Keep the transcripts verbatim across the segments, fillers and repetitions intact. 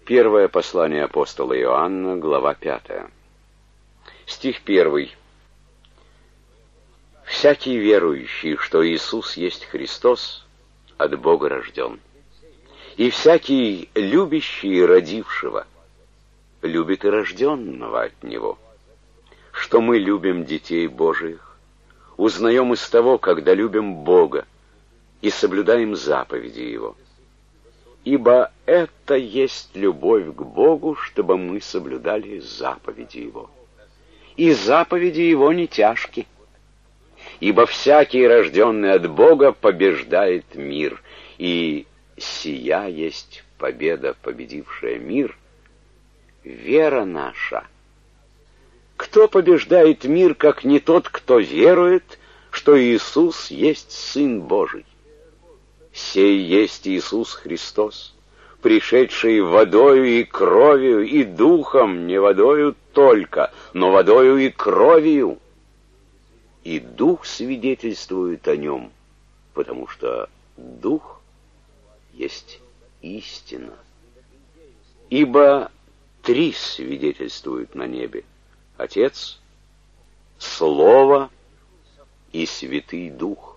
Первое послание апостола Иоанна, глава пятая. Стих первый. «Всякий верующий, что Иисус есть Христос, от Бога рожден. И всякий любящий родившего любит и рожденного от Него. Что мы любим детей Божиих, узнаем из того, когда любим Бога и соблюдаем заповеди Его. Ибо это есть любовь к Богу, чтобы мы соблюдали заповеди Его. И заповеди Его не тяжки. Ибо всякий, рожденный от Бога, побеждает мир, и сия есть победа, победившая мир, вера наша. Кто побеждает мир, как не тот, кто верует, что Иисус есть Сын Божий? Сей есть Иисус Христос, пришедший водою и кровью, и духом, не водою только, но водою и кровью. И дух свидетельствует о нем, потому что дух есть истина. Ибо три свидетельствуют на небе: Отец, Слово и Святый Дух.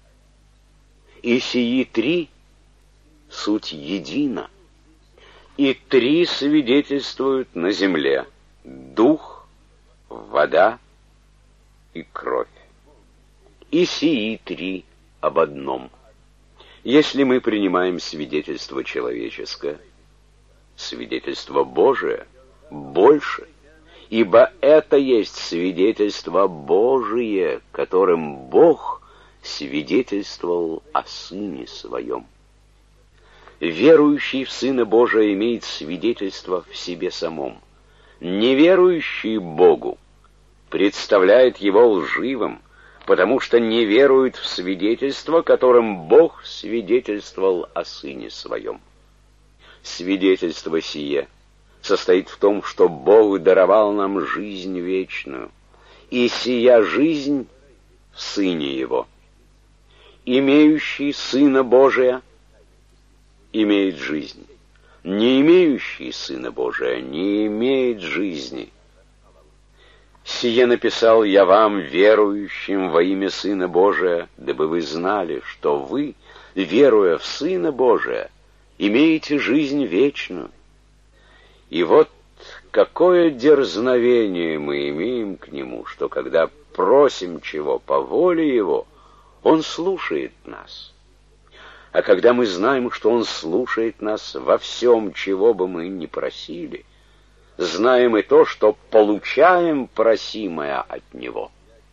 И сии три суть едино, и три свидетельствуют на земле: дух, вода и кровь. И сии три об одном. Если мы принимаем свидетельство человеческое, свидетельство Божие больше, ибо это есть свидетельство Божие, которым Бог свидетельствовал о Сыне Своем. Верующий в Сына Божия имеет свидетельство в себе самом. Неверующий Богу представляет Его лживым, потому что не верует в свидетельство, которым Бог свидетельствовал о Сыне Своем. Свидетельство сие состоит в том, что Бог даровал нам жизнь вечную, и сия жизнь в Сыне Его. Имеющий Сына Божия имеет жизнь, не имеющий Сына Божия не имеет жизни. Сие написал я вам, верующим во имя Сына Божия, дабы вы знали, что вы, веруя в Сына Божия, имеете жизнь вечную. И вот какое дерзновение мы имеем к Нему, что когда просим чего по воле Его, Он слушает нас. А когда мы знаем, что Он слушает нас во всем, чего бы мы ни просили, знаем и то, что получаем просимое от Него.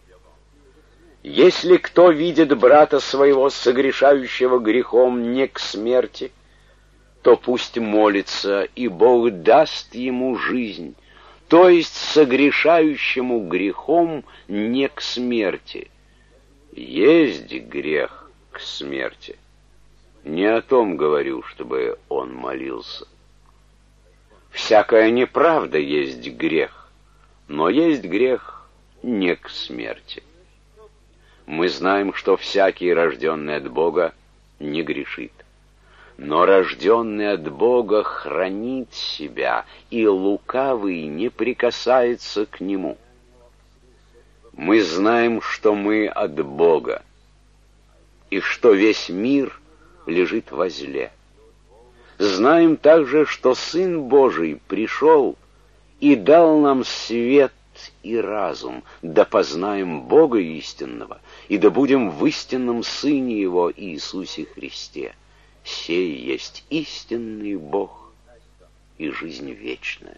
Если кто видит брата своего, согрешающего грехом не к смерти, то пусть молится, и Бог даст ему жизнь, то есть согрешающему грехом не к смерти. Есть грех к смерти. Не о том говорю, чтобы он молился. Всякая неправда есть грех, но есть грех не к смерти. Мы знаем, что всякий, рожденный от Бога, не грешит. Но рожденный от Бога хранит себя, и лукавый не прикасается к нему. Мы знаем, что мы от Бога, и что весь мир лежит во зле. Знаем также, что Сын Божий пришел и дал нам свет и разум, да познаем Бога истинного, и да будем в истинном Сыне Его Иисусе Христе. Сей есть истинный Бог и жизнь вечная.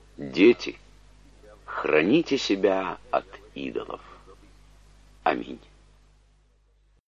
Дети, храните себя от идолов. Аминь.